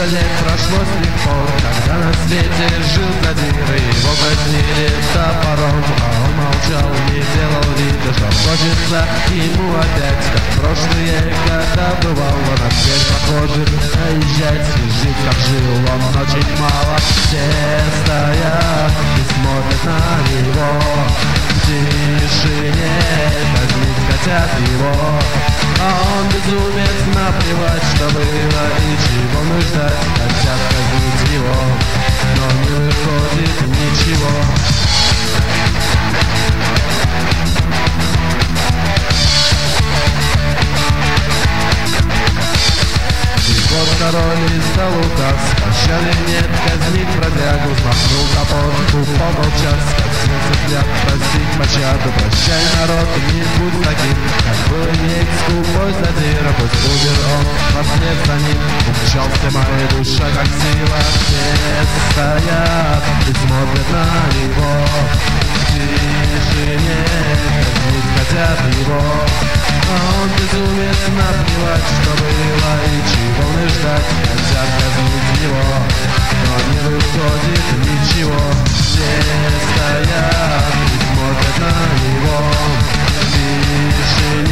за день прошло с тех пор, когда на свете жил задира. Его казнили топором, а он молчал, не делал вида, что хочется ему опять, как в прошлые года бывало. На всех похожих наезжать и жить, как жил он, очень мало. Все стоят и смотрят на него, в тишине казнить хотят его. А он безумец, наплевать, что было и чего нужно. Хотят казнить его, но не выходит ничего. И вот король издал указ, пощады нет, казнить бродягу. Смахнул топор, тупо молча, скользнул взгляд, простить пощаду. Прощай, народ, не будь таким, как был век скупой задира. Пусть умер он, вслед за ним умчался моя душа, как сила. Все стоят и смотрят на него, в тишине казнить хотят его. А он безумец, наплевать, что было и чего не ждать. Хотят казнить его, но не выходит ничего. Все стоят и смотрят на него, в тишине